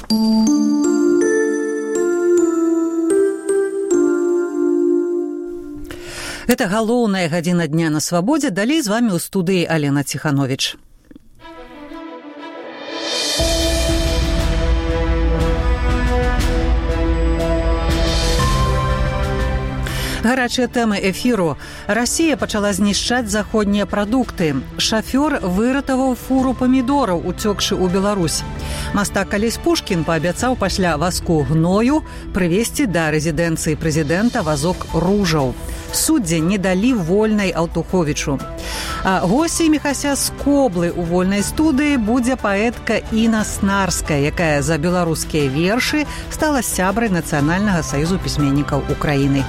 Гэта галоўная гадзіна дня на свабодзе. Далей з вамі ў студыі Алена Ціхановіч. Гарачыя тэмы эфіру. Расія пачала знішчаць заходнія прадукты. Шафёр выратаваў фуру памідораў, уцёкшы ў Беларусь. Мастак Алесь Пушкін паабяцаў пасля вазку гною прывезці да рэзідэнцыі прэзідэнта вазок ружаў. Суддзі не далі вольнай Алтуховічу. А госцей Міхася з Коблы ў вольнай студыі будзе паэтка Інна Снарская, якая за беларускія вершы стала сябрай Нацыянальнага саюзу пісьменнікаў Украіны.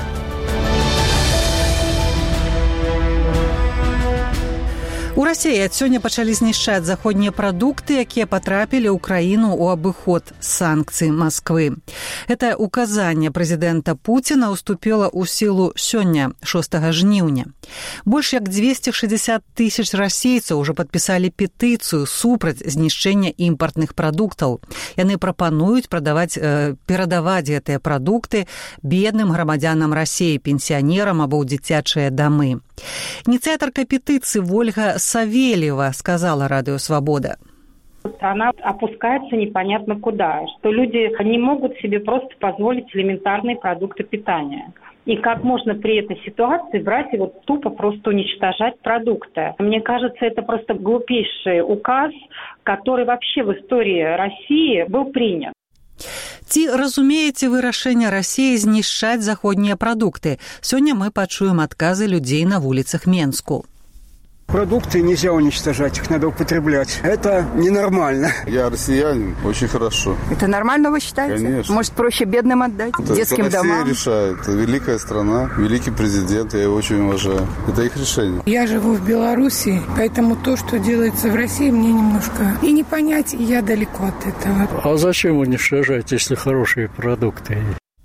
У Расіі ад сёння пачалі знішчаць заходнія прадукты, якія патрапілі ў краіну ў абыход санкцый Масквы. Гэтае указанне прэзідэнта Пуціна ўступіла ў сілу сёння, 6 жніўня. Больш як 260 тысяч расейцаў ужо падпісалі петыцыю супраць знішчэння імпартных прадуктаў. Яны прапануюць перадаваць гэтыя прадукты бедным грамадзянам Расіі, пенсіянерам або ў дзіцячыя дамы. Инициаторка петиции Ольга Савельева сказала Радио Свобода. Страна опускается непонятно куда, что люди не могут себе просто позволить элементарные продукты питания. И как можно при этой ситуации брать и вот тупо просто уничтожать продукты. Мне кажется, это просто глупейший указ, который вообще в истории России был принят. Ці разумееце вы рашэнне Расіі знішчаць заходнія прадукты? Сёння мы пачуем адказы людзей на вуліцах Менску. Продукты нельзя уничтожать, их надо употреблять. Это ненормально. Я россиянин, очень хорошо. Это нормально, вы считаете? Конечно. Может, проще бедным отдать, детским домам? Россия решает. Великая страна, великий президент, я его очень уважаю. Это их решение. Я живу в Беларуси, поэтому то, что делается в России, мне немножко и не понять, и я далеко от этого. А зачем уничтожать, если хорошие продукты?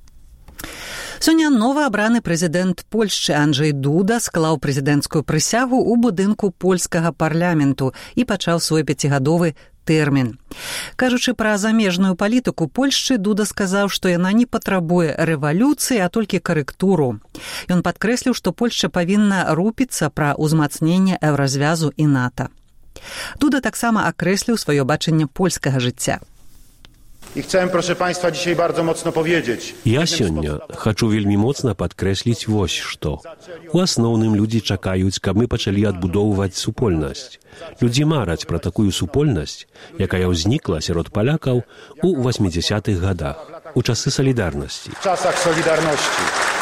Сёння новаабраны прэзідэнт Польшчы Анджэй Дуда склаў прэзідэнцкую прысягу ў будынку польскага парламенту і пачаў свой 5гадовы тэрмін. Кажучы пра замежную палітыку Польшчы, Дуда сказаў, што яна не патрабуе рэвалюцыі, а толькі карэктуру. Ён падкрэсліў, што Польшча павінна рупіцца пра ўзмацненне еўразвязу і НАТО. Дуда таксама акрэсліў сваё бачанне польскага жыцця. I chciałem, proszę Państwa, dzisiaj bardzo mocno powiedzieć. Ja сёння хачу вельмі моцна падкрэсліць вось што. У асноўным людзі чакаюць, каб мы пачалі адбудоўваць супольнасць. Людзі мараць пра такую супольнасць, якая ўзнікла сярод палякаў у 80-х годах, у часы салідарнасці. W czasach Solidarności.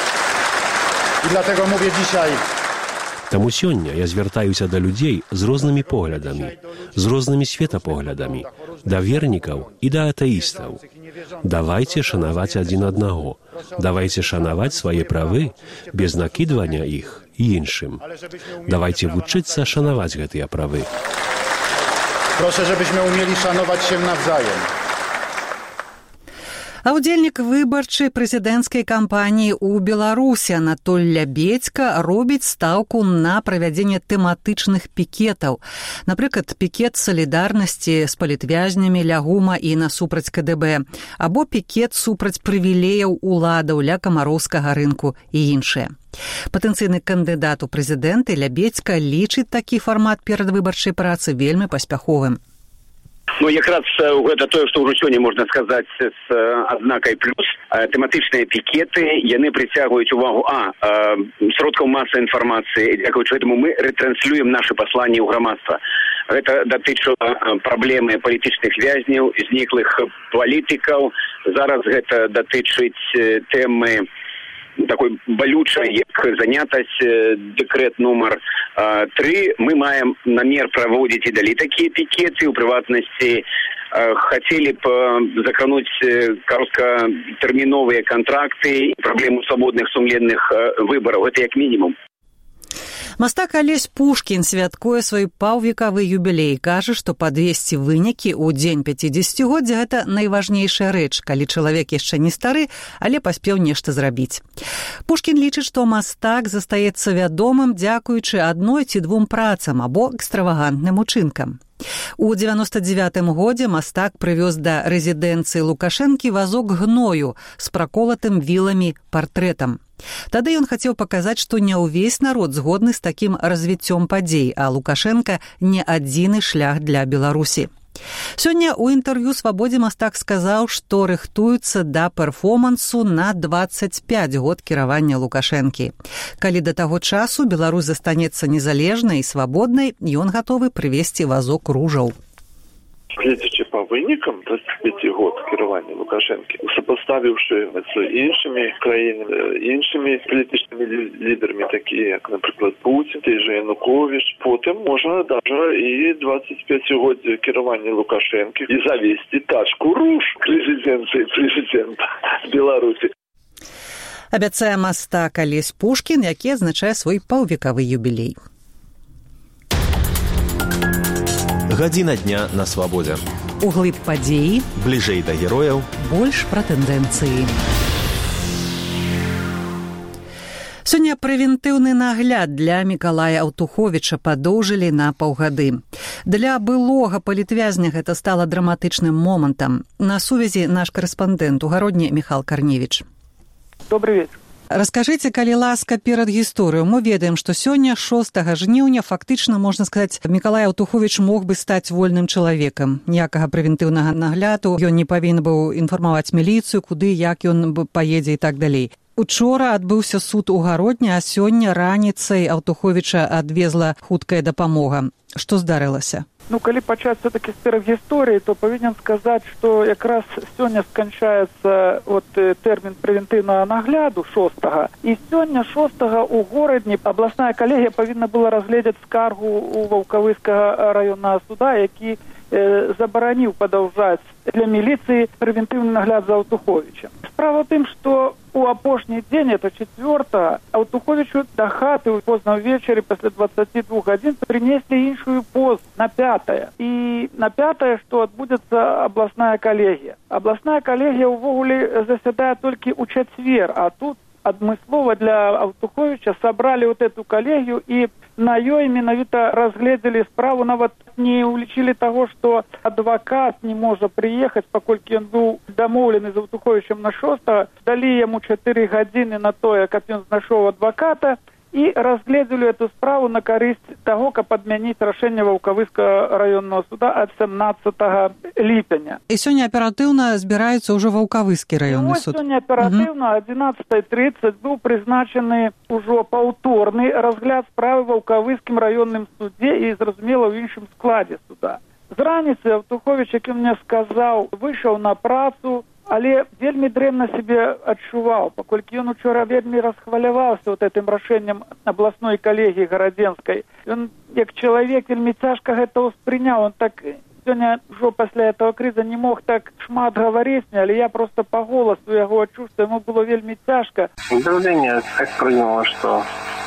I dlatego mówię dzisiaj. Таму сёння я звяртаюся да людзей з рознымі поглядамі, з рознымі светапоглядамі, да вернікаў і да атэістаў. Давайце шанаваць адзін аднаго, давайце шанаваць свае правы без накідвання іх і іншым. Давайце вучыцца шанаваць гэтыя правы. Proszę, żebyśmy umieli szanować się nawzajem. А ўдзельнік выбарчай прэзідэнцкай кампаніі ў Беларусі Анатоль Лябедзька робіць стаўку на правядзенне тэматычных пікетаў. Напрыклад, пікет салідарнасці з палітвязнямі ля ГУМа і насупраць КДБ, або пікет супраць прывілеяў уладаў ля камароўскага рынку і іншыя. Патэнцыйны кандыдат у прэзідэнты Лябедзька лічыць такі фармат перадвыбарчай працы вельмі паспяховым. Ну, якраз гэта тое, што ўжо сёння можна сказаць з адзнакай плюс. Тэматычныя пікеты, яны прыцягваюць увагу сродкаў масавай інфармацыі. Дзякуючы гэтаму мы рэтранслюем нашы пасланні ў грамадства. Гэта датычыла праблемы палітычных вязняў, зніклых палітыкаў. Зараз гэта датычыць тэмы такой балючай, як занятасць, дэкрэт нумар 3. Мы маем намер праводзіць і далей такія пікеты. У прыватнасці хацелі б закрануць кароткатэрміновыя кантракты і праблему свабодных сумленных выбараў. Гэта як мінімум. Мастак Алесь Пушкін святкуе свой паўвекавы юбілей. Кажа, што падвесці вынікі ў дзень 50-годдзя – гэта найважнейшая рэч, калі чалавек яшчэ не стары, але паспеў нешта зрабіць. Пушкін лічыць, што мастак застаецца вядомым дзякуючы адной ці двум працам або экстравагантным учынкам. У 99-м годзе мастак прывёз да рэзідэнцыі Лукашэнкі вазок гною з праколатым віламі партрэтам. Тады ён хацеў паказаць, што не ўвесь народ згодны з такім развіццём падзей, а Лукашенка не адзіны шлях для Беларусі. Сёння ў інтэрв'ю «Свабодзе» мастак сказаў, што рыхтуецца да перформансу на 25 год кіравання Лукашэнкі. Калі да таго часу Беларусь застанецца незалежнай і свабоднай, ён гатовы прывесці вазок ружаў. Глядзячы па вынікам 25 год кіравання Лукашэнкі, сопоставіўшы з іншымі краінамі, іншымі палітычнымі лідарамі, такія як, напрыклад, Путін, той же Янукович, потым можна даже і 25 год кіравання Лукашэнкі і завесці тачку руж к резідэнцыі прэзідэнта Беларусі. Абяцае мастак Алесь Пушкін, які адзначае свой паўвекавы юбілей. Гадзіна дня на свабодзе. Углыб падзеі. Бліжэй да герояў. Больш пра тэндэнцыі. Сёння прэвентыўны нагляд для Мікалая Аўтуховіча падоўжылі на паўгады. Для былога палітвязня гэта стала драматычным момантам. На сувязі наш карэспандэнт у Гародні Міхал Карневіч. Добрый вечер. Раскажыце, калі ласка, перад гісторыю. Мы ведаем, што сёння, 6 жніўня, фактычна, можна сказаць, Мікалай Аўтуховіч мог бы стаць вольным чалавекам. Ніякага прэвентыўнага нагляду, ён не павінен быў інфармаваць міліцыю, куды, як ён паедзе і так далей. Учора адбыўся суд у Гародні, а сёння раніцай Аўтуховіча адвезла хуткая дапамога. Што здарылася? Калі пачаць все-таки з перадгісторыі, то павінен сказаць, што якраз сёння сканчаецца тэрмін прэвентыўнага нагляду 6-га. І сёння 6-га ў горадні абласная калегія павінна была разгледзець скаргу ў Ваўкавыскага раённага суда, які забараніў падаўжаць для міліцыі прэвентыўны нагляд за Аўтуховічам. Справа ў тым, што у апошні дзень, это 4-га, Аўтуховічу да хаты позна ўвечары пасля 22 гадзін прынеслі іншую поз на 5-е. І на 5-е, што адбудзецца абласная калегія. Абласная калегія ўвогуле засядае толькі ў чацвер, а тут адмыслова для Аўтуховіча сабралі эту калегію і на ёй менавіта разгледзелі справу, нават не улічылі таго, што адвакат не можа прыехаць, паколькі ён быў дамоўлены з Аўтуховічам на 6-га, далі яму 4 гадзіны на тое, каб ён знайшоў адваката, і разгледзелі эту справу на карысць таго, каб адмяніць рашэнне Ваўкавыскага раённага суда ад 17 ліпеня. І сёння аператыўна збіраецца ўжо Ваўкавыскі раённы суд. Сёння аператыўна 11:30 быў прызначаны ўжо паўторны разгляд справы Ваўкавыскім раённым судзе і, зразумела, ў іншым складзе суда. З раніцы Аўтуховіч, як ён мне сказаў, выйшаў на працу, але вельмі дрэнна себе адчуваў, паколькі ён учора вельмі расхваляваўся гэтым рашэннем абласной калегіі гарадзенскай. Ён, як чалавек, вельмі цяжка гэта ўспрыняў. Он так сёння ўжо пасля этого крыза не мог так шмат гаварыць, але я просто по голосу яго адчуў, што яму было вельмі цяжка. Давление так прыгнуло, что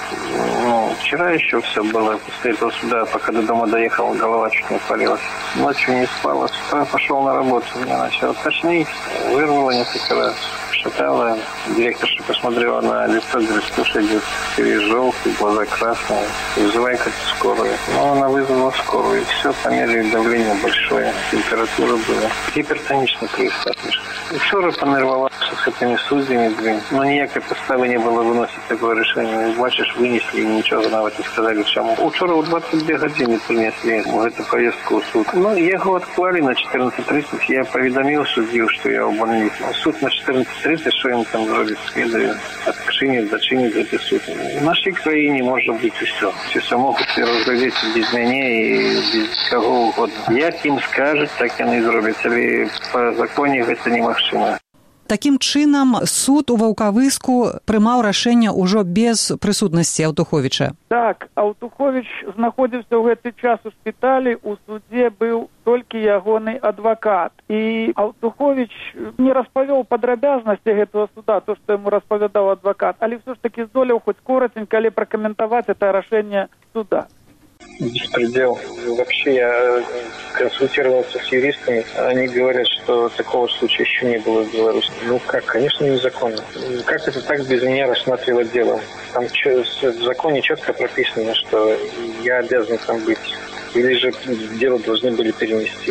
вчера еще все было после этого суда, пока до дома доехал, голова чуть не отвалилась. Ночью не спала, с утра пошел на работу, меня начало тошнить, вырвало несколько раз, шатало. Директорша посмотрела на лицо, говорит, слушай, ты желтый, глаза красные, вызывай-ка скорую. Она вызвала скорую, и все, померили давление большое, температура была. Гипертоничный криз, Вчера понервовался с этими судьями, но никакой подставы не было выносить такое решение. Бачишь, вынесли и ничего навіть не сказали, чому. Вчора у 22 години принесли эту повестку в суд. Я его отклали на 14:30. Я поведомил судью, что я в больнице. Суд на 14:30, что им там зробить, следует отчинить, зачинить этот суд. В нашей краине может быть и все. Все могут разглядеть без меня и без кого угодно. Як им скажут, так они зробят. Але по законе это немагчыма. Такім чынам, суд у Ваўкавыску прымаў рашэнне ўжо без прысутнасці Аўтуховіча. Так, Аўтуховіч знаходзіўся ў гэты час у шпіталі, у судзе быў толькі ягоны адвакат. І Аўтуховіч не распавёў падрабязнасці гэтага суда, то, што яму распавядаў адвакат, але ўсё ж такі здолеў хоць коратенька, але пракаментаваць это рашэнне суда. Беспредел. Вообще я консультировался с юристами. Они говорят, что такого случая еще не было в Беларуси. Конечно, незаконно. Как это так без меня рассматривать дело? Там в законе четко прописано, что я обязан там быть. или же дело должны были перенести.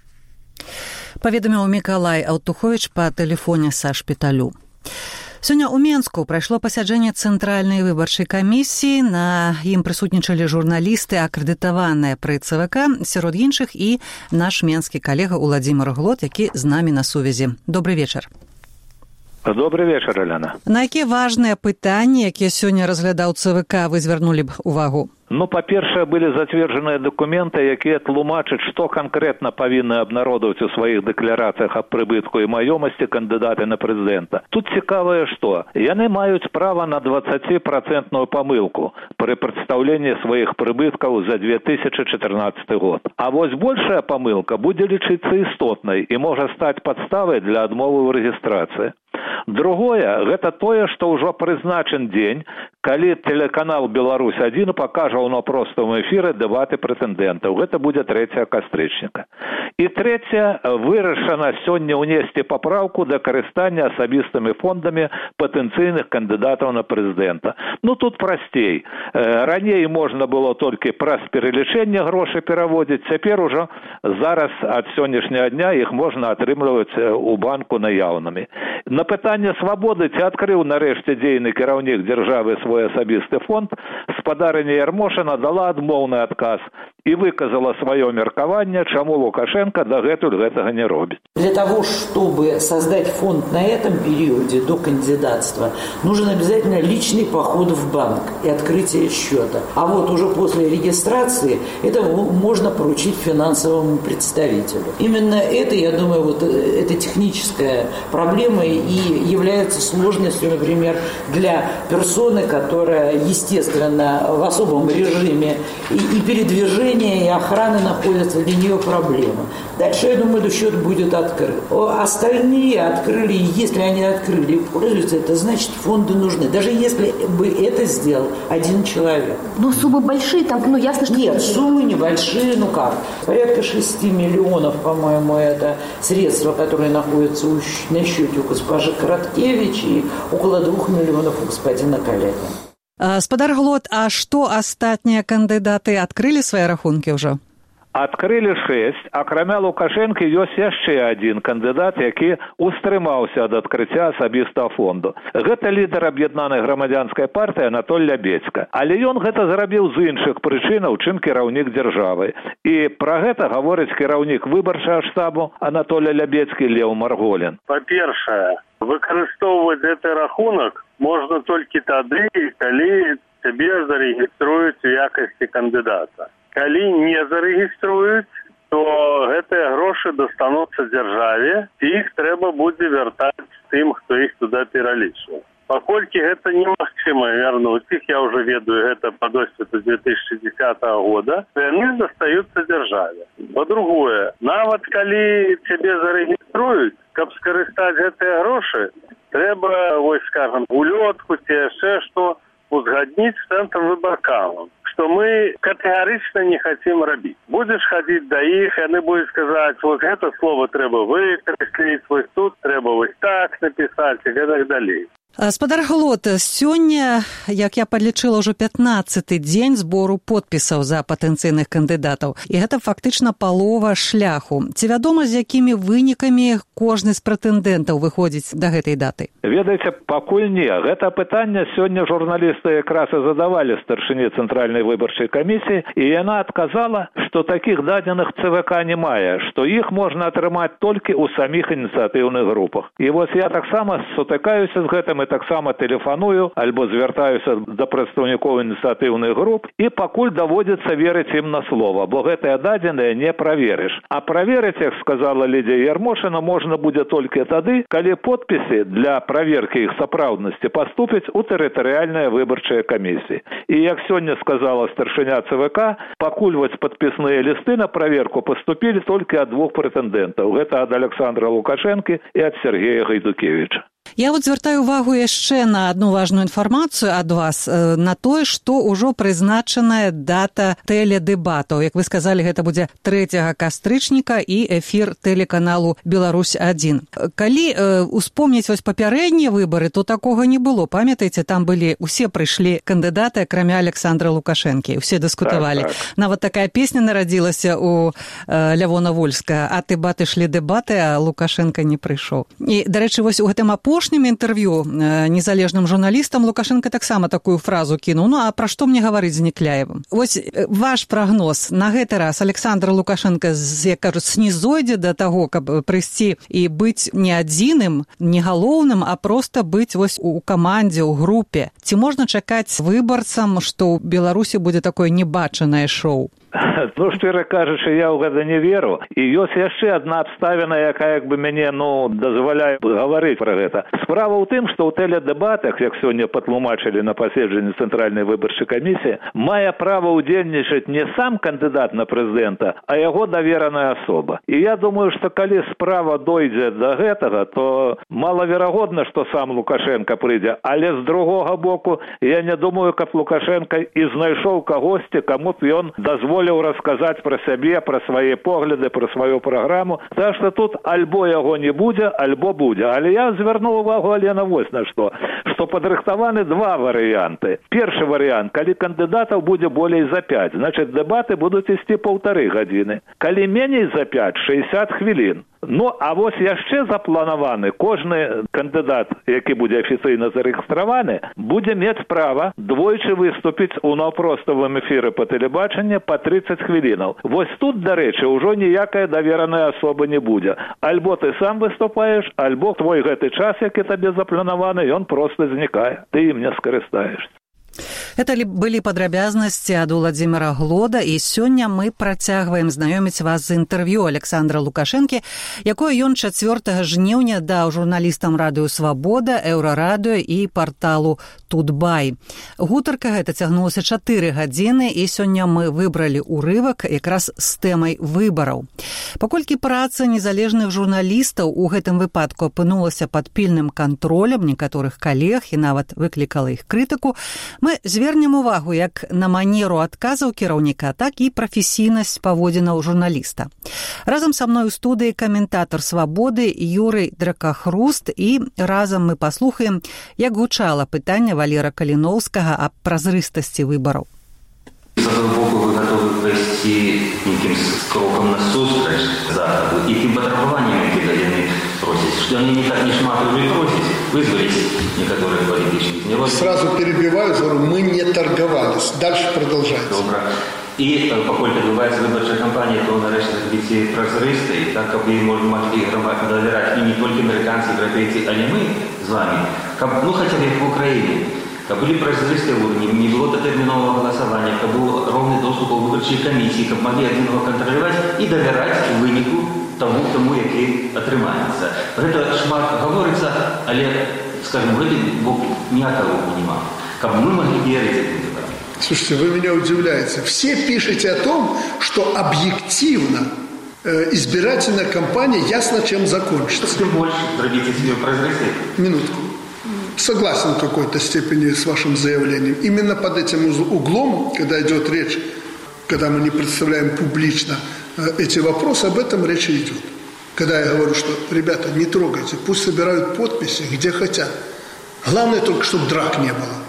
Паведаміў Мікалай Алтуховіч па тэлефоне са шпіталю. Сёння ў Менску прайшло пасяджэнне Цэнтральнай выбарчай камісіі. На ім прысутнічалі журналісты, акрэдытаваныя пры ЦВК, сярод іншых і наш менскі калега Уладзімир Глот, які з намі на сувязі. Добрый вечар. Добрый вечар, Аляна. На якія важныя пытанні, якія сёння разглядаў ЦВК, вы звярнулі б увагу? Па-першае, былі зацверджаныя дакументы, якія тлумачаць, што канкрэтна павінны абнародаваць у сваіх дэкларацыях аб прыбытку і маёмасці кандыдаты на прэзідэнта. Тут цікавае, што яны маюць права на 20% памылку пры прадстаўленні сваіх прыбыткаў за 2014 год. А вось большая памылка будзе лічыцца істотнай і можа стаць падставай для адмовы ў рэгістрацыі. Другое, гэта тое, што ўжо прызначен дзень, калі тэлеканал «Беларусь-1» пакажа ў напростым эфіры дэбаты прэтэндэнтаў. Гэта будзе 3 кастрычніка. І трэцяе, вырашана сёння ўнесці папраўку да карыстання асабістымі фондамі патэнцыйных кандыдатаў на прэзідэнта. Тут прасцей. Раней можна было толькі праз пералічэнне грошай пераводзіць, цяпер ужо зараз ад сённяшняга дня іх можна атрымліваць у банку наяўнымі. На пытанне свабоды, ці адкрыў нарэшце дзейны кіраўнік дзяржавы свой асабісты фонд, спадарыня Ярмошына дала адмоўны адказ и выказала свое меркование, чему Лукашенко дагэтуль гэтага не робит. Для того, чтобы создать фонд на этом периоде до кандидатства, нужен обязательно личный поход в банк и открытие счета. А вот уже после регистрации это можно поручить финансовому представителю. Именно это, я думаю, вот эта техническая проблема и является сложностью, например, для персоны, которая, естественно, в особом режиме и передвижения, и охраны находятся, для нее проблема. Дальше, я думаю, счет будет открыт. Остальные открыли, если они открыли и пользуются, это значит, фонды нужны. Даже если бы это сделал один человек. Но суммы большие, там, ясно, что... Нет, суммы небольшие, порядка 6 миллионов, по-моему, это средства, которые находятся на счете у госпожи Короткевич и около 2 миллионов у господина Калягина. Спадар Глот, а што астатнія кандыдаты адкрылі свае рахункі ўжо? Адкрылі 6, акрамя Лукашэнкі ёсць яшчэ адзін кандыдат, які устрымаўся ад адкрыцця асабістага фонду. Гэта лідар аб'яднанай грамадзянскай партыі Анатоль Лябецька. Але ён гэта зрабіў з іншых прычынаў, чым кіраўнік дзяржавы. І пра гэта гаворыць кіраўнік выбарчага штабу Анатоля Лябецькі Леў Марголін. Па-першае, выкарыстоўваць гэты рахунак можна толькі тады, калі цябе зарэгіструюць у якасці кандыдата. Калі не зарэгіструюць, то гэтыя грошы дастануцца дзяржаве, і іх трэба будзе вяртаць тым, хто іх туды пералічваў. Паколькі гэта немагчыма вярнуць іх, я ўжо ведаю гэта па досведу 2010 года, то яны застаюцца дзяржаве. Па-другое, нават калі цябе зарэгіструюць, каб скарыстаць гэтыя грошы, трэба, улётку ці яшчэ што узгадніць з цэнтрам выбаркамам, што мы катэгарычна не хацім рабіць. Будзеш хадзіць да іх, яны будуць сказаць, вот гэта слово трэба выкрэсліць, вось тут трэба вось так напісаць і гэтак далей. Спадар Глот, сёння, як я падлічыла, ўжо 15-й дзень збору подпісаў за патэнцыйных кандыдатаў. І гэта фактычна палова шляху. Ці вядома, з якімі вынікамі кожны з прэтэндэнтаў выходзіць да гэтай даты? Ведаеце, пакуль не. Гэта пытанне сёння журналісты якраз і задавалі старшыні Цэнтральнай выбарчай камісіі, і яна адказала, што такіх дадзеных ЦВК не мае, што іх можна атрымаць толькі ў саміх ініцыятыўных групах. І вось я таксама сутыкаюся з гэтым, таксама тэлефаную альбо звяртаюся да прадстаўнікоў ініцыятыўных груп і пакуль даводзіцца верыць ім на слова, бо гэтыя дадзеныя не праверыш. А праверыць, як сказала Лідія Ярмошына, можна будзе толькі тады, калі подпісы для праверкі іх сапраўднасці паступяць у тэрытарыяльныя выбарчыя камісіі. І як сёння сказала старшыня ЦВК, пакуль вось падпісныя лісты на праверку паступілі толькі ад 2 прэтэндэнтаў. Гэта ад Александра Лукашэнкі і ад Сергея Гайдукевіча. Я вот звяртаю увагу яшчэ на одну важную інфармацыю ад вас, на тое, што ўжо прызначаная дата тэледэбатаў. Як вы сказалі, гэта будзе 3 кастрычніка і эфір тэлеканалу «Беларусь-1». Калі успомніць вось папярэднія выбары, то такога не было. Памятаеце, там былі, усе прыйшлі кандыдаты, акрамя Александра Лукашэнкі. Усе дыскутавалі. Так. Нават такая песня нарадзілася у Лявона Вольска. А дэбаты шлі дэбаты, а Лукашенко не прыйшоў. І, дарэчы, вось у гэтым апошнім інтэрв'ю незалежным журналістам Лукашенко таксама такую фразу кінуў. Ну, а пра што мне гаварыць з Некляевым? Вось ваш прагноз на гэты раз Александр Лукашенко, як кажуць, снізойдзе да таго, каб прыйсці і быць не адзіным, не галоўным, а проста быць вось у камандзе, у групе. Ці можна чакаць выбарцам, што ў Беларусі будзе такое небачанае шоу? Ну, шчыра кажучы, я ў гэта не веру. І ёсць яшчэ адна абставіна, якая як бы мяне, дазваляе гаварыць пра гэта. Справа ў тым, што ў тэледэбатах, як сёння патлумачылі на паседжанні Цэнтральнай выбарчай камісіі, мае права ўдзельнічаць не сам кандыдат на прэзідэнта, а яго давераная асоба. І я думаю, што калі справа дойдзе да гэтага, то малаверагодна, што сам Лукашенко прыйдзе. Але з другога боку, я не думаю, каб Лукашенко і знайшоў кагосьці, каму б ён дазволіў расказаць пра сябе, пра свае погляды, пра сваю праграму. Так што тут альбо яго не будзе, альбо будзе. Але я звярнуў увагу, Алена, вось на што падрыхтаваны два варыянты. Першы варыянт, калі кандыдатаў будзе болей за 5, значыць, дэбаты будуць ісці 1,5 гадзіны. Калі меней за 5, 60 хвілін. Ну, а вось яшчэ запланаваны, кожны кандыдат, які будзе афіцыйна зарэгістраваны, будзе мець права двойчы выступіць у наўпроставым эфіры па тэлебачанні па 30 хвілінаў. Вось тут, дарэчы, ўжо ніякая давераная асоба не будзе. Альбо ты сам выступаеш, альбо твой гэты час, які табе запланаваны, ён проста знікае. Ты ім не скарыстаешся. Это былі падрабязнасці ад Уладзіміра Глода, і сёння мы працягваем знаёміць вас з інтэрв'ю Александра Лукашэнкі, якое ён 4 жніўня даў журналістам радыё «Свабода», «Еўрарадыё» і парталу «Тутбай». Гутарка гэта цягнулася 4 гадзіны, і сёння мы выбралі ўрывак якраз з тэмай выбараў. Паколькі праца незалежных журналістаў у гэтым выпадку апынулася пад пільным кантролем некаторых калег і нават выклікала іх крытыку, мы звернем увагу як на манеру адказаў кіраўніка, так і прафесійнасць паводзінаў журналіста. Разам са мной у студыі каментатар «Свабоды» Юрый Дракахруст, і разам мы паслухаем, як гучала пытанне Валера Каліноўскага аб празрыстасці выбараў. З аднаго боку, вы гатовы прайсці нейкім крокам насустрач Захаду і тым патрабаванням, які яны просяць, што яны не так не шмат уже просяць вызваліць некаторых палітычных невозможных. Сразу перебиваю, говорю, мы не торговались. Дальше продолжается. Добра. І паколькі адбываецца выбарчая кампанія, то нарэшце быць празрыстай, так каб ім маглі давяраць і не толькі амерыканцы, еўрапейцы, але мы з вами, каб, хаця б як в Украіне, каб былі празрыстыя ўрні, не было датэрміновага галасавання, каб быў роўны доступ у выбарчай камісіі, каб маглі адзін яго кантраляваць і давяраць у выніку тому, які атрымаецца. Гэта шмат гаворыцца, але, скажем, гэты бок ніякага няма. Каб мы маглі верыць этим выборам. Слушайте, вы меня удивляете. Все пишете о том, что объективно избирательная кампания ясно чем закончится. Тем больше дробите себе прозрысты. Минутку. Согласен в какой-то степени с вашим заявлением. Именно под этим углом, когда идет речь, когда мы не представляем публично эти вопросы, об этом речь идет. Когда я говорю, что, ребята, не трогайте, пусть собирают подписи, где хотят. Главное только, чтобы драк не было.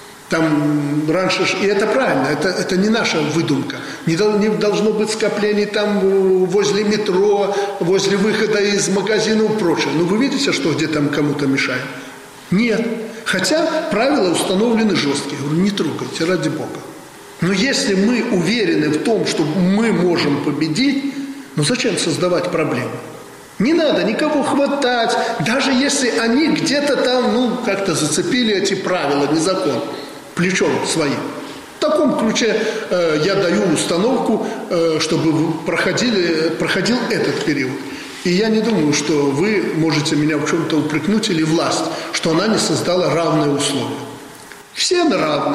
Там раньше, и это правильно, это не наша выдумка. Не должно быть скоплений там возле метро, возле выхода из магазина и прочее. Но вы видите, что где там кому-то мешает? Нет. Хотя правила установлены жесткие. Я говорю, не трогайте, ради Бога. Но если мы уверены в том, что мы можем победить, зачем создавать проблемы? Не надо никого хватать, даже если они где-то там, как-то зацепили эти правила, не закон, плечом своим. В таком ключе я даю установку, чтобы проходил этот период. И я не думаю, что вы можете меня в чем-то упрекнуть или власть, что она не создала равные условия. Все на равных.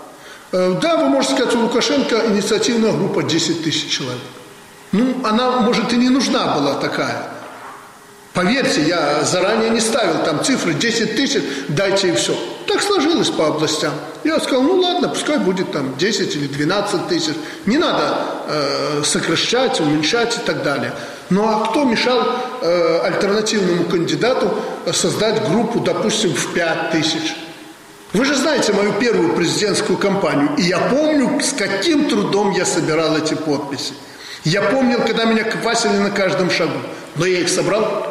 Да, вы можете сказать, у Лукашенко инициативная группа 10 тысяч человек. Она, может, и не нужна была такая. Поверьте, я заранее не ставил там цифры 10 тысяч, дайте и все. Так сложилось по областям. Я сказал, ну ладно, пускай будет там 10 или 12 тысяч. Не надо сокращать, уменьшать и так далее. Ну а кто мешал альтернативному кандидату создать группу, допустим, в 5 тысяч? Вы же знаете мою первую президентскую кампанию. И я помню, с каким трудом я собирал эти подписи. Я помнил, когда меня квасили на каждом шагу. Но я их собрал.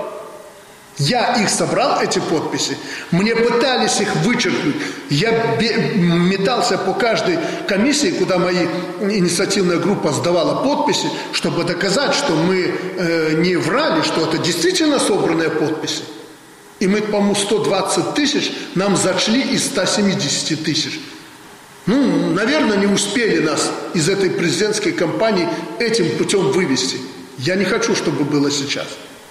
Я их собрал, эти подписи. Мне пытались их вычеркнуть. Я метался по каждой комиссии, куда моя инициативная группа сдавала подписи, чтобы доказать, что мы не врали, что это действительно собранные подписи. И мы, по-моему, 120 тысяч нам зашли из 170 тысяч. Ну, наверное, не успели нас из этой президентской кампании этим путем вывести. Я не хочу, чтобы было сейчас.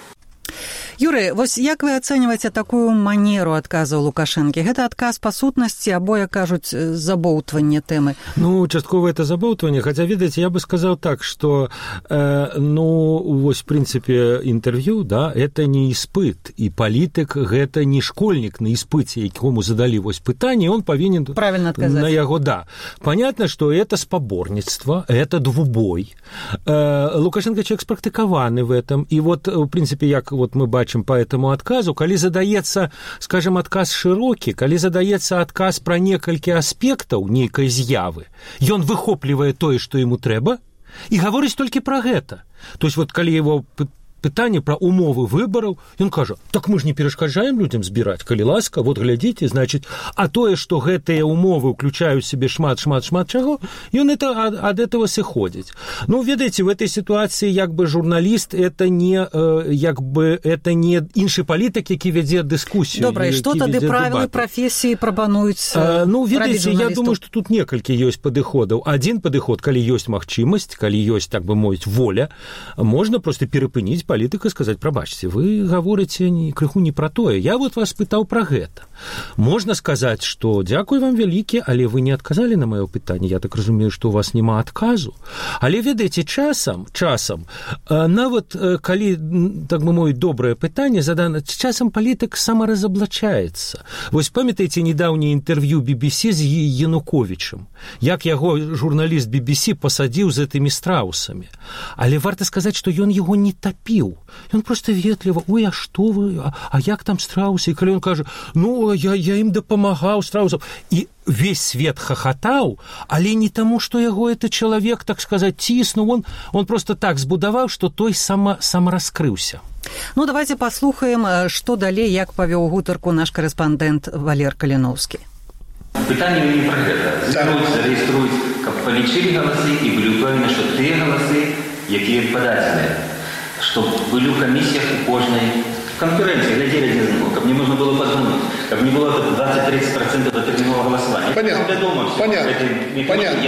Юрый, вось як вы ацэньваеце такую манеру адказу Лукашэнкі? Гэта адказ па сутнасці, або, як кажуць, забоўтванне тэмы? Ну, часткова это забоўтванне, хотя, ведаеце, я бы сказал так, что, вось, в принципе, интервью, да, это не испыт, и политик гэта не школьник на испыце, якому задали вось пытанне, он повинен правильно отказать. На яго, да. Понятно, что это спаборніцтва, это двубой. Лукашенко человек спрактыкаваны в этом, и вот, в принципе, як вот мы бачым по этому адказу, калі задаецца, скажем, адказ шырокі, калі задаецца адказ пра некалькі аспектаў нейкай з'явы, ён выхоплівае тое, што яму трэба, і гаворыць толькі пра гэта. То есть вот калі его пытанне пра умовы выбараў, ён кажа, так мы ж не перашкаджаем людям збіраць, калі ласка, вот глядзіце, значит, а тое, што гэтыя умовы ўключаюць себе шмат чаго, ён это ад этого сыходзіць. Ну, ведаеце, в этой ситуации як бы журналіст это не як бы это не іншы палітык, які вядзе дыскусію. Добра, і што тады правілы прафесіі прапануюць? Ну, ведаеце, я думаю, што тут некалькі ёсць падыходаў. Адзін падыход, калі ёсць магчымасць, калі ёсць, так бы мовіць, воля, можна просто перапыніць палітыка сказаць, прабачце, вы гаворыце крыху не пра тое. Я вот вас пытаў пра гэта. Можна сказаць, што дзякуй вам вялікі, але вы не адказалі на маё пытанне. Я так разумею, што у вас няма адказу. Але ведаеце, часам, нават калі, так бы мовіць, добрае пытанне задана, часам палітык самаразаблачаецца. Вось памятаеце недаўняе інтэрв'ю BBC з Януковічам, як яго журналіст BBC пасадзіў з гэтымі страусамі. Але варта сказаць, што ён яго не тапіў. Он просто ветліва, ой, а што вы, а як там страусы? І калі он кажа, ну, я ім дапамагаў страусам. І весь свет хахатаў, але не таму, што яго это чалавек, так сказаць, ціснуў, он просто так збудаваў, што той самараскрыўся. Ну, давайте паслухаем, што далей, як павёў гутарку наш корэспандэнт Валер Каліноўскі. Пытанне не пра гэта. Рэгіструюць, каб палічылі галасы і былі ўпэўнены, што тыя галасы, якія пададзеныя, чтобы были в комиссиях у кожной конкуренции, глядели один на другого, как не нужно было подумать, как не было 20-30% дотерминового голосования. Понятно.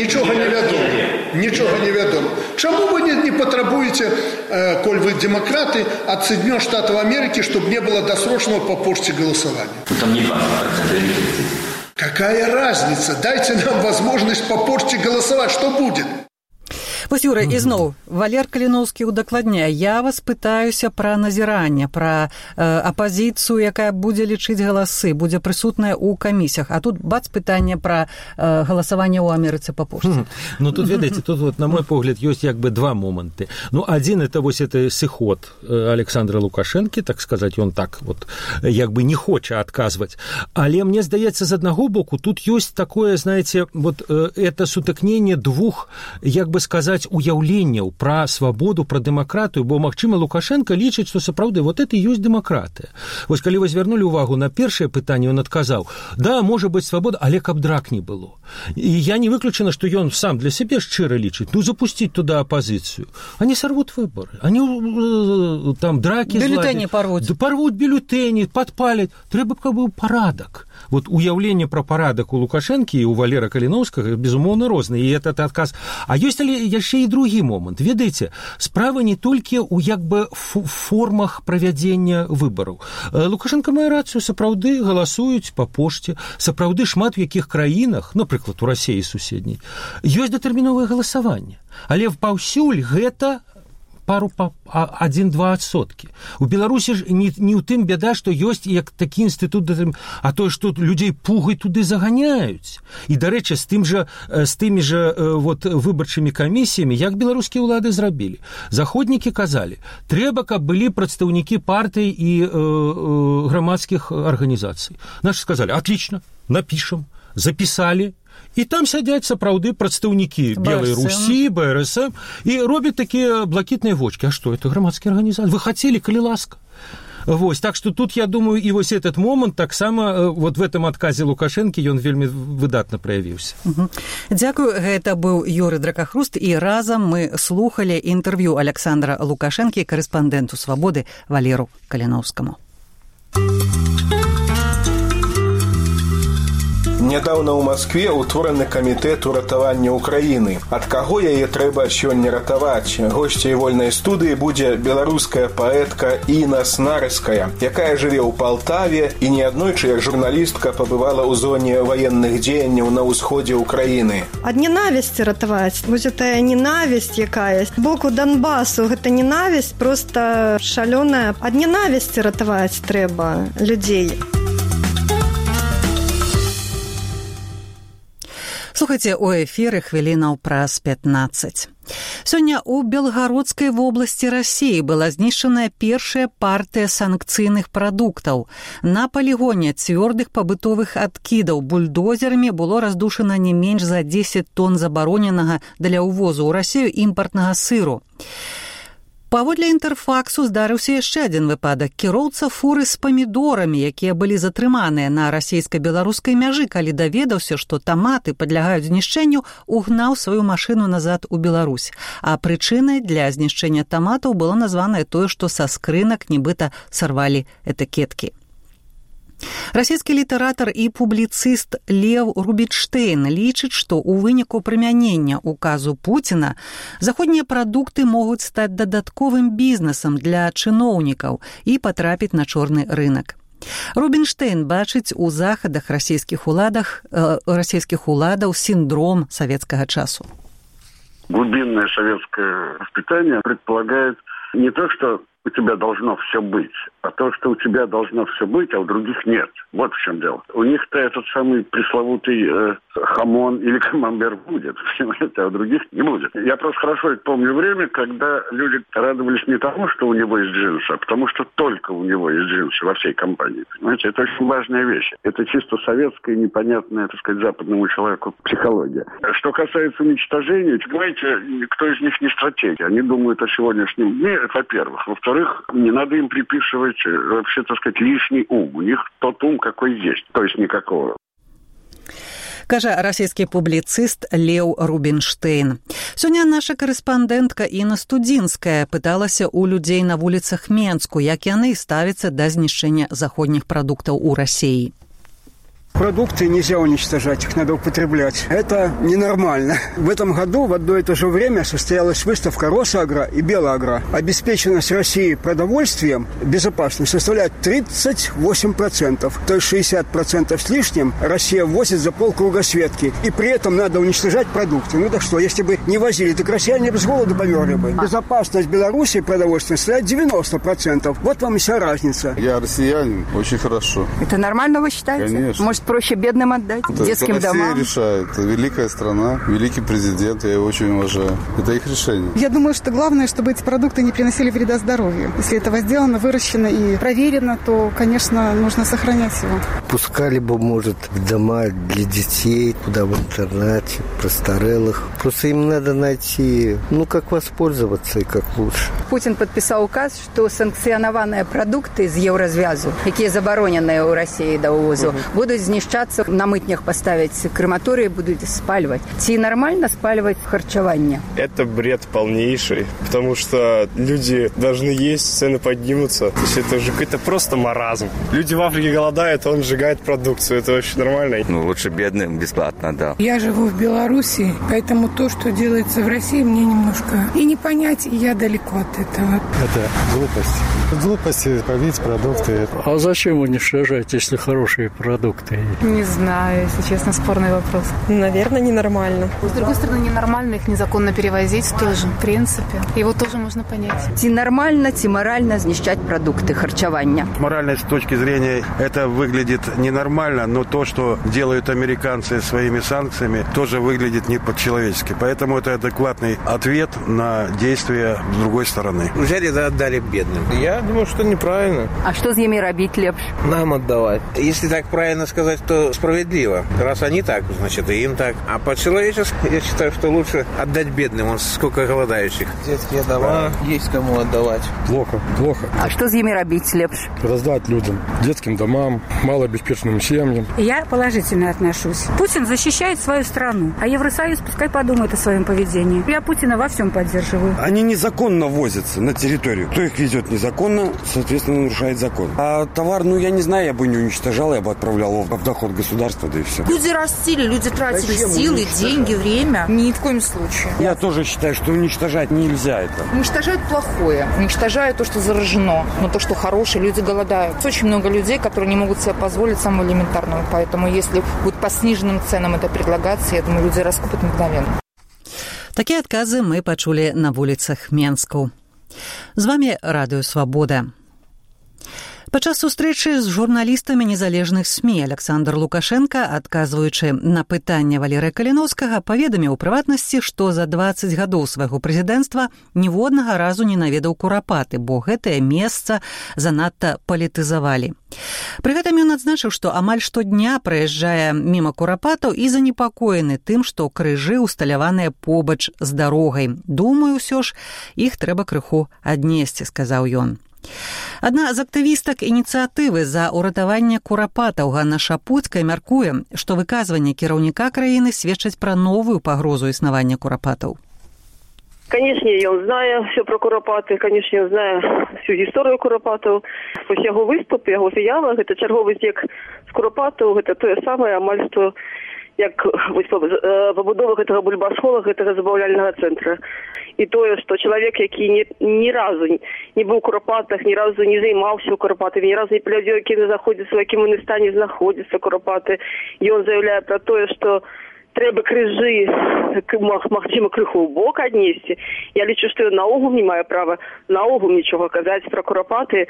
Ничего не ведомо. Чему вы не потребуете, коль вы демократы, от Соединенных Штатов Америки, чтобы не было досрочного по почте голосования? Там не 20%, или 30%. Какая разница? Дайте нам возможность по почте голосовать. Что будет? Вось, Юра, ізноў, Валер Каліноўскі удакладняе, я вас пытаюся пра назіранне, пра апазіцыю, якая будзе лічыць галасы, будзе прысутная ў камісіях. А тут бац пытанне пра галасаванне ў Амерыцы па пошце. Ну, тут, ведаеце, тут, вот, на мой погляд, ёсць як бы два моманты. Ну, адзін, это вось это сыход Александра Лукашэнкі, так сказаць, ён так вот як бы не хоча адказваць. Але мне здаецца, з аднаго боку, тут ёсць такое, знаете, вот это сутыкненне двух, як бы сказаць, уяўленняў пра свабоду, пра дэмакратыю, бо, магчыма, Лукашенко лічыць, што сапраўды вот это і ёсць дэмакратыя. Вось калі вы звярнулі ўвагу на першае пытанне, ён адказаў, да, можа быць свабода, але каб драк не было. І я не выключана, што ён сам для сябе шчыра лічыць, ну, запусціць туда апазіцыю. Они сорвут выборы, они там дракі бюлетэні парвуць бюлетэні, падпаляць. Трэба, каб быў парадак. Вот уяўленне пра парадак у Лукашэнкі і у Валера Каліноўскага, безумоўна, розныя, і этот адказ. А ёсць яшчэ і другі момант. Ведаеце, справа не толькі ў як бы формах правядзення выбараў. Лукашенко мае рацыю, сапраўды галасуюць па пошце, сапраўды шмат у якіх краінах, напрыклад, у Расіі суседняй, ёсць датэрміновае галасаванне. Але паўсюль гэта пару 1-2 адсоткі. У Беларусі ж не ў тым бяда, што ёсць як такі інстытут, а то, што людзей пугай туды заганяюць. І, дарэчы, з тымі ж выбарчымі камісіямі, як беларускія ўлады зрабілі. Заходнікі казалі, трэба, каб былі прадстаўнікі партый і грамадскіх арганізацый. Наши сказалі, отлично, напишем, записали. І там сядзяць сапраўды прадстаўнікі Белай Русі, БРСМ, і робяць такія блакітныя вочки. А што, это грамадскія арганізацыі? Вы хацелі, калі ласка. Вось, так што тут, я думаю, і вось этот момант таксама вот в этом адказе Лукашэнкі ён вельмі выдатна праявіўся. Дзякую, гэта быў Юрый Дракахруст, і разам мы слухалі інтэрв'ю Александра Лукашэнкі, корэспандэнту «Свабоды» Валеру Каліноўскаму. Нядаўна ў Маскве ўтвораны камітэт уратавання Украіны. Ад каго яе трэба сёння ратаваць? Госцяй вольнай студыі будзе беларуская паэтка Інна Снарыская, якая жыве ў Палтаве і неаднойчы як журналістка пабывала ў зоне ваенных дзеянняў на ўсходзе Украіны. Ад ненавісці ратаваць. Вось гэтая ненавісць якаясь. Боку Донбасу гэта ненавісць проста шалёная. Ад ненавісці ратаваць трэба людзей. Слухайце, у эфіры хвілінаў праз 15. Сёння ў Белгародскай вобласці Расіі была знішчаная першая партыя санкцыйных прадуктаў. На палігоне цвёрдых пабытовых адкідаў бульдозерамі было раздушана не менш за 10 тонн забароненага для ўвозу ў Расію імпартнага сыру. Паводле Інтэрфаксу здарыўся яшчэ адзін выпадак. Кіроўца фуры з памідорамі, якія былі затрыманыя на расійска-беларускай мяжы, калі даведаўся, што таматы падлягаюць знішчэнню, угнаў сваю машыну назад у Беларусь. А прычынай для знішчэння таматаў было названае тое, што са скрынак нібыта сарвалі этыкеткі. Расійскі літаратар і публіцыст Леў Рубінштейн лічыць, што ў выніку прымянення указу Пуціна заходнія прадукты могуць стаць дадатковым бізнесам для чыноўнікаў і патрапіць на чорны рынак. Рубінштейн бачыць у захадах расійскіх уладаў синдром савецкага часу. Глубинное советское воспитание предполагает не то, что у тебя должно все быть, а то, что у тебя должно все быть, а у других нет. Вот в чем дело. У них-то этот самый пресловутый хамон или камамбер будет, понимаете, а у других не будет. Я просто хорошо помню время, когда люди радовались не тому, что у него есть джинсы, а потому что только у него есть джинсы во всей компании. Понимаете, это очень важная вещь. Это чисто советская, непонятная, так сказать, западному человеку психология. Что касается уничтожения, понимаете, кто из них не стратег. Они думают о сегодняшнем дне, во-первых. Во-вторых, не надо им приписывать вообще, так сказать, лишний ум. У них тот ум, какой есть, то есть никакого. Кажа расійскі публіцыст Леў Рубінштейн. Сёння наша корэспандэнтка Інна Студзінская пыталася ў людзей на вуліцах Менску, як яны ставяцца да знішчэння заходніх прадуктаў у Расіі. Продукты нельзя уничтожать, их надо употреблять. Это ненормально. В этом году в одно и то же время состоялась выставка «Росагро» и «Белагро». Обеспеченность России продовольствием, безопасность, составляет 38%. То есть 60% с лишним Россия ввозит за полкруга светки. И при этом надо уничтожать продукты. Ну так что, если бы не возили, так россияне без голода померли бы. Безопасность Беларуси продовольствия составляет 90%. Вот вам и вся разница. Я россиянин, очень хорошо. Это нормально, вы считаете? Конечно. Может, проще бедным отдать, детским домам? Россия решает. Великая страна, великий президент, я его очень уважаю. Это их решение. Я думаю, что главное, чтобы эти продукты не приносили вреда здоровью. Если это сделано, выращено и проверено, то, конечно, нужно сохранять его. Пускали бы, может, в дома для детей, куда в интернате, престарелых. Просто им надо найти, как воспользоваться и как лучше. Путин подписал указ, что санкционованные продукты из Еврозвязу, которые заборонены у России до увозу, будут знішчацца, на мытнях поставить крематории, будут спаливать. Ці нормально спаливать харчевание? Это бред полнейший, потому что люди должны есть, цены поднимутся. То есть это просто маразм. Люди в Африке голодают, он сжигает продукцию. Это вообще нормально? Лучше бедным бесплатно, да. Я живу в Беларуси, поэтому то, что делается в России, мне немножко и не понять, и я далеко от этого. Это глупость. Глупости побить продукты. А зачем уничтожать, если хорошие продукты Не знаю, если честно, спорный вопрос. Наверное, ненормально. С другой стороны, ненормально их незаконно перевозить тоже, в принципе. Его тоже можно понять. Ці нормально, ці морально знищать продукты харчевания. Морально, с точки зрения, это выглядит ненормально, но то, что делают американцы своими санкциями, тоже выглядит не по-человечески. Поэтому это адекватный ответ на действия с другой стороны. Взяли да отдали бедным. Я думаю, что неправильно. А что с ними робить лепш? Нам отдавать. Если так правильно сказать, то справедливо. Раз они так, значит и им так. А по-человечески я считаю, что лучше отдать бедным. Вон сколько голодающих. Детские дома есть кому отдавать. Плохо. А что с ними робить лепш? Раздать людям, детским домам, малообеспеченным семьям. Я положительно отношусь. Путин защищает свою страну, а Евросоюз пускай подумает о своем поведении. Я Путина во всем поддерживаю. Они незаконно возятся на территорию. Кто их везет незаконно, соответственно, нарушает закон. А товар, я не знаю, я бы не уничтожал, я бы отправлял его в доход государства, да и все. Люди растили, люди тратили силы, деньги, время. Ни в коем случае. Я тоже считаю, что уничтожать нельзя это. Уничтожают плохое, уничтожают то, что заражено, но то, что хорошее, люди голодают. Очень много людей, которые не могут себе позволить самое элементарное. Поэтому если будет по сниженным ценам это предлагаться, я думаю, люди раскупят мгновенно. Такія адказы мы пачулі на вуліцах Менскаў. З вами Радыё Свабода. Падчас сустрэчы з журналістамі незалежных СМІ Александр Лукашенко, адказваючы на пытанне Валерыя Каліноўскага, паведаміў у прыватнасці, што за 20 гадоў свайго прэзідэнцтва ніводнага разу не наведаў Курапаты, бо гэтае месца занадта палітызавалі. Пры гэтым ён адзначыў, што амаль штодня праязджае міма Курапатаў і занепакоены тым, што крыжы усталяваныя побач з дарогай. Думаю, ўсё ж, іх трэба крыху аднесці, сказаў ён. Адна з актывістак ініцыятывы за ўратаванне Курапатаў Ганна Шапуцкая мяркуе, што выказванне кіраўніка краіны сведчаць пра новую пагрозу існавання Курапатаў. Конечно, ён знае все про Курапаты, конечно, ён знае всю гісторыю Курапатаў. Вось яго выступ, яго заява, гэта чарговы здзек з Курапатаў, гэта тое самае амаль што як пабудова гэтага бульбасхола, гэтага забаўляльнага цэнтра. І тое, што чалавек, які ні разу не быў у Курапатах, ні разу не займаўся ў Курапатах, ні разу не глядзеў, які знаходзіцца, у якім стане знаходзіцца Курапаты, ён заяўляе пра тое, што трэба крыжы, магчыма, крыху ў бок аднесці. Я лічу, што ён наогул не мае права наогул нічога казаць пра Курапаты,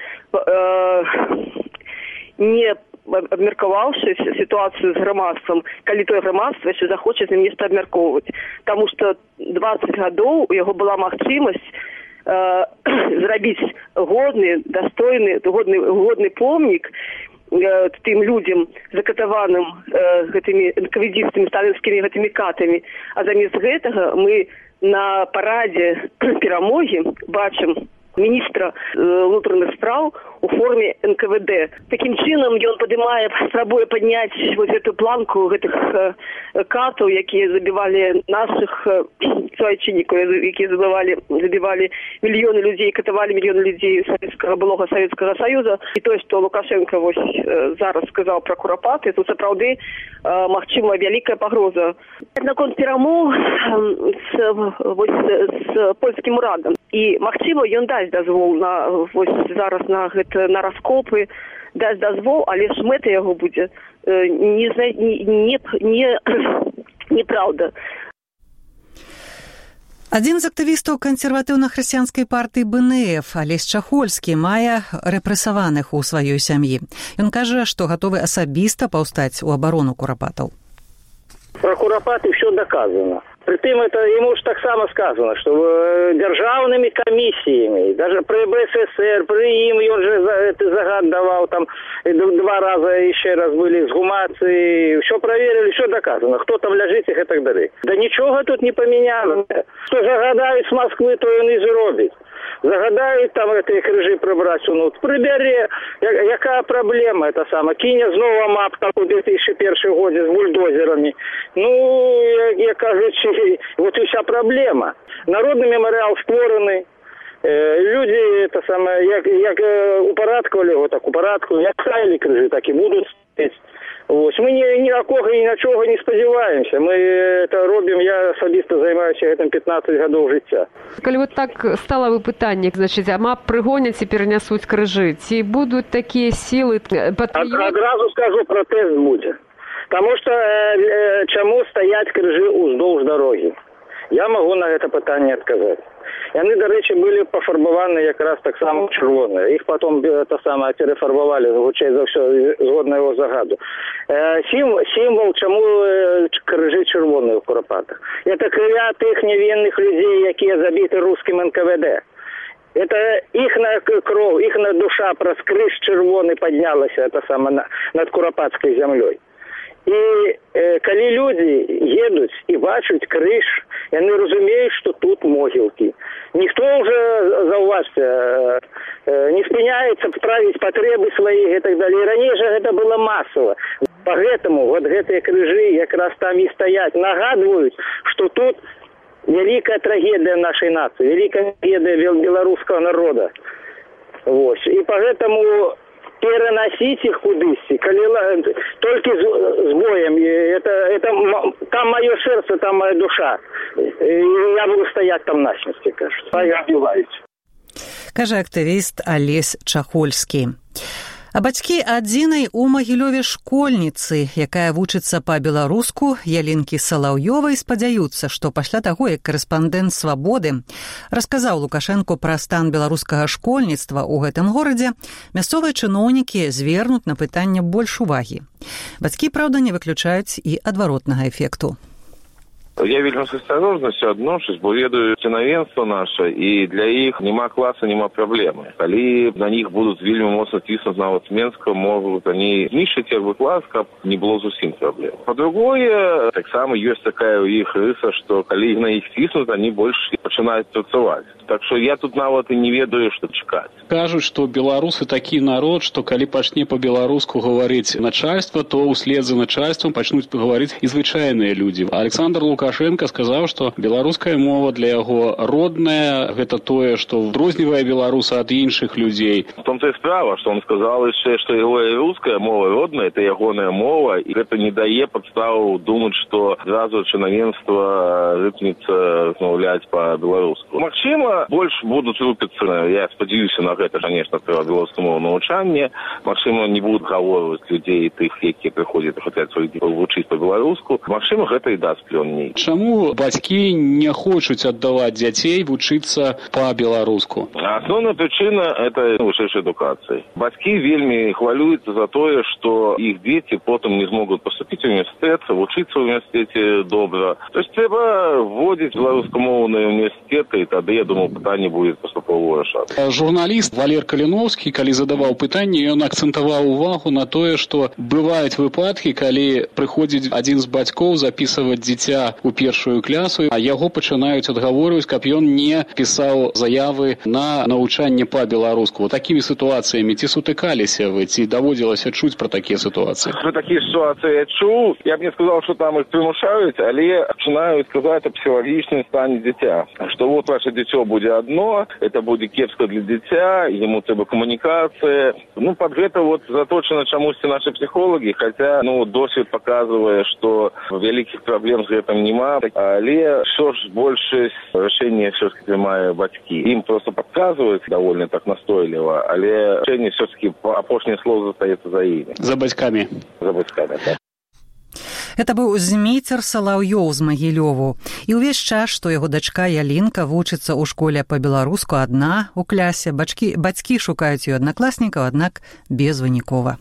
не абмеркаваўшы сітуацыю з грамадствам, калі тое грамадства яшчэ захоча з ім нешта абмяркоўваць. Таму што 20 гадоў у яго была магчымасць зрабіць годны, дастойны, годны помнік тым людзям, закатаваным гэтымі энкавідзістамі, сталінскімі гэтымі катамі. А замест гэтага мы на парадзе перамогі бачым міністра внутренних справ у форме НКВД. Таким чином ён падымае, спрабуе падняць вот эту планку гэтых катаў, якія забівалі наших суайчыннікаў, якія забівалі мільёны людзей, катавалі мільёны людзей былога Савецкага Саюза. І тое, што Лукашенко вось зараз сказаў пра Курапаты, тут сапраўды магчыма вялікая пагроза. Наконт перамоў з польскім урадам. І магчыма ён дасць дазвол на вось зараз на раскопы, дасць дазвол, але ж мэта яго будзе неправда. Адзін з актывістаў кансерватыўна-хрысціянскай партыі БНФ, Алесь Чахольскі, мае рэпрэсаваных у сваёй сям'і. Ён кажа, што гатовы асабіста паўстаць у абарону Курапатаў. Про Курапаты все доказано. Притым это ему ж так само сказано, что державными комиссиями, даже при БССР, при им, он же загад давал, там 2 раза еще раз были эксгумации, все проверили, все доказано, кто там ляжит их и так далее. Да ничего тут не поменяло. Что загадают с Москвы, то он и зробит. Загадають там эти крижі прибрати, ну, прибере, яка проблема, это саме, кине знову МАП, там у 2001 годі з бульдозерами, ну, я кажу, вот і вся проблема. Народний меморіал створений, люди, это саме, як упорядкували його, так упорядкували, як ставили крижі, так і будуть ставити. Ось, ми ні на кого і на чого не сподіваємося. Ми це робимо, я особисто займаюся цим 15 років життя. Коли от так стало питання, значить, а МАП пригонять і перенесуть крижі, ці будуть такі сили патріотів? Одразу скажу, протест буде. Таму што чаму стаяць крыжы ўздоўж дарогі? Я магу на гэта пытанне адказаць. Яны, дарэчы, былі пафарбаваны якраз таксама чырвоныя. Іх потом перафарбавалі, гучэй за ўсё, згодна яго загаду. Сімвол, чаму крыжы чырвоныя ў Курапатах. Это крывя тых невінных людзей, якія забіты рускім НКВД. Это іхная кроў, іхная душа праз крыж чырвоны паднялася над Курапатскай зямлёй. І калі людзі едуць і бачаць крыж, яны разумеюць, што тут могілкі. Ніхто ўжо, заўважце, не спыняецца правіць патрэбы свае і так далей. Раней жа гэта было масава. Пагэтаму вот гэтыя крыжы якраз там і стаяць. Нагадваюць, што тут вялікая трагедыя нашай нацыі, вялікая трагедыя беларускага народа. Вось. І пагэтаму пераносить их кудысьці, только с боем. Там мое сердце, там моя душа. Я буду стоять там насмерти, кажется. Я отбиваюсь. Каже актывіст Алесь Чахольскі. А бацькі адзінай у Магілёве школьніцы, якая вучыцца па-беларуску, Ялінкі Салаўёвай, спадзяюцца, што пасля таго, як корэспандэнт «Свабоды» расказаў Лукашэнку пра стан беларускага школьніцтва ў гэтым горадзе, мясцовыя чыноўнікі звернуць на пытанне больш увагі. Бацькі, праўда, не выключаюць і адваротнага эфекту. Я вельмі з асцярожнасцю адношусь, бо ведаю чынавенства наша, і для іх няма класа, няма праблемы. Калі на них будуць вельмі моцна ціснуць нават з Менска, могуць они знішчыць як бы клас, каб не было зусім праблем. Па-другое, таксама ёсць такая ў іх рыса, што калі на іх ціснуць, они больш пачынаюць працаваць. Так што я тут нават і не ведаю, што чакаць. Кажуць, што беларусы такі народ, што калі пачне па-беларуску гаварыць начальства, то ўслед за начальствам пачнуць гаварыць і звычайныя людзі. Александр Лукашенко сказаў, што беларуская мова для яго родная, гэта тое, што адрознівае беларуса ад іншых людзей. В том-то і справа, што он сказал яшчэ, што яго і руская мова родная, это ягоная мова, і гэта не дае падставу думаць, што зразу чынавенства рыпнецца размаўляць па-беларуску. Магчыма, больш будуць рупіцца, я спадзяюся на гэта, конечно, пра беларускую мову навучанне. Магчыма, не будуць гаворваць людзей тых, якія прыходзяць і хацяць вучыць па-беларуску. Магчыма, гэта і даст плён нейкі. Чаму бацькі не хочуць аддаваць дзяцей вучыцца па-беларуску? Асноўная прычына – это вышэйшая адукацыя. Бацькі вельмі хвалююцца за тое, што іх дзеці потым не змогуць паступіць у універсітэт, вучыцца ў універсітэце добра. То есть трэба вводзіць беларускамоўныя універсітэты, і тады, я думаю, пытанне будзе паступова вырашацца. Журналіст Валер Каліноўскі, калі задаваў пытанне, ён акцэнтаваў увагу на тое, што бываюць выпадкі, калі прыходзіць адзін з бацькоў запісваць дзіця у першую клясу, а яго пачынаюць адгаворваць, каб ён не пісаў заявы на навучанне па-беларуску. Такімі сітуацыямі ці сутыкаліся вы, ці даводзілася чуць пра такія сітуацыі? Про такія сітуацыі я чуў. Я б не сказаў, што там іх прымушаюць, але пачынаюць казаць аб псіхалагічным стане дзіця. Што вот ваше дзіцё будзе одно, это будзе кепска для дзіця, ему трэба камунікацыя. Пад гэта вот заточаны чамусьці нашы псіхолагі, хаця, досвед паказвае, што вялікіх праблем з гэтым нема, але що ж большасць рашэння все-таки прымае бацькі. Ім просто падказваюць давольна так настойліва, але рашэнне все-таки апошняе слово застаецца за імі. За бацькамі. За бацькамі, так. Это быў Змейцер Салаўёў з Магілёву. І ўвесь час, што яго дачка Ялінка вучыцца ў школе па-беларуску адна ў клясе, бацькі шукаюць ёй аднакласнікаў, аднак безвынікова.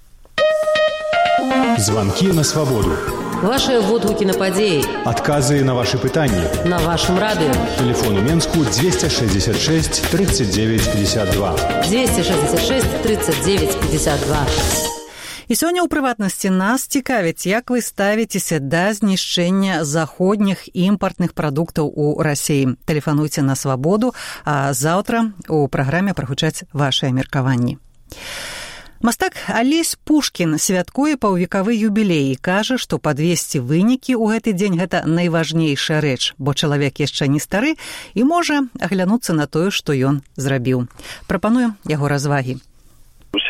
Звонки на свободу. Ваши водгуки на падеи. Отказы на ваши пытания. На вашем радио. Телефон у Менску 266 39 52. 266 39 52. І сёння ў прыватнасці нас цікавіць, як вы ставіцеся да знішчэння заходніх імпартных прадуктаў у Расіі. Тэлефануйце на свабоду, а заўтра у праграме прагучаць вашыя меркаванні. Мастак Алесь Пушкін святкуе паўвекавы юбілей і кажа, што падвесці вынікі ў гэты дзень – гэта найважнейшая рэч, бо чалавек яшчэ не стары і можа аглянуцца на тое, што ён зрабіў. Прапануем яго развагі. Все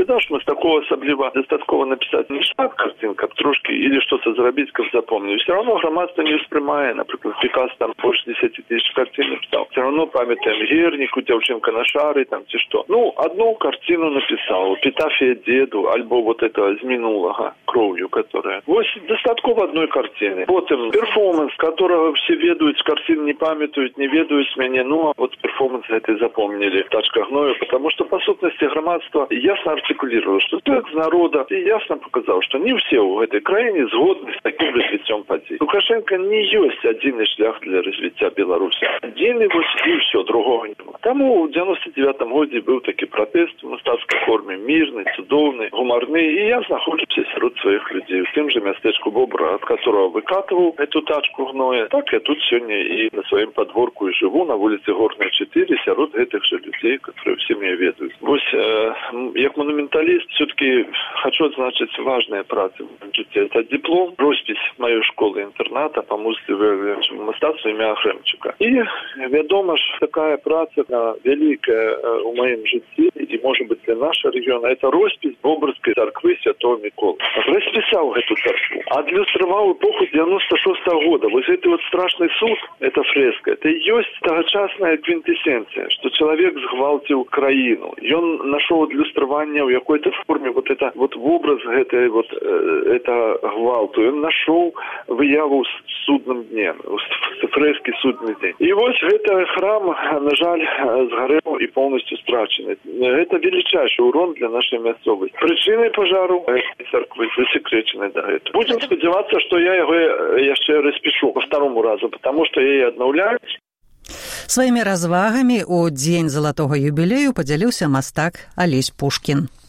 відаць, мастакова асабліва дастаткова напісаць не шмат карцін, каб трошкі или что-то зрабіць, каб запомнілі. Все равно грамадства не ўспрымае. Напрыклад, Пікас там больш 10 тысяч карцін напісаў. Все равно памятаем Герніку, дзяўчынка на шары, там ці што. Ну, одну карціну напісаў, эпітафія деду, альбо вот это з мінулага кроўю, которая. Вось дастаткова одной карціны. Потым перформанс, которого все ведаюць, карцін не памятаюць, не ведаюць мяне, ну, а вот перформанс гэты запомнили. Тачка гною, потому что по сутности громадство ясно артикулировало, что текст народа и ясно показал, что не все в этой краине згодны с таким развитием подей. Лукашенко не есть отдельный шлях для развития Беларуси. Отдельный вот и все, другого нема. Тому в 99-м году был такой протест в мастацкой форме, мирный, цудовный, гуморный, и я знаходжуся среди своих людей. В тем же местечку Бобра, от которого выкатывал эту тачку гноя, так я тут сегодня и на своем подворку и живу, на улице Горной 4, сярод этих же людей, которые все меня ведают. Вось, як монументалист, все-таки хочу отзначить важные працы в моем житті. Это диплом, роспись моей школы-интерната по музыке мастацтва імя Хремчука. И, вядома ж, такая праца великая в моем житті, и, может быть, для нашего региона, это роспись Бобрской церкви Святого Миколы. Расписал эту церкву, адлюстровал эпоху 96-го года. Вот этот вот страшный суд, эта фреска, это и есть тогочасная квинтэссенция, что человек згвалтил краину. И он нашел адлюстрование в какой-то форме вот это вот в образ этой вот это гвалту. И он нашел выяву в судном дне, в фреске судный день. И вот это храм, на жаль, сгорел и полностью страчен. Это величайший урон для нашей местности. Причины пожару этой церкви засекречены до этого. Будем сподеваться, что я его еще распишу по второму разу, потому что я и обновляю. Сваімі развагамі ў дзень залатога юбілею падзяліўся мастак Алесь Пушкін.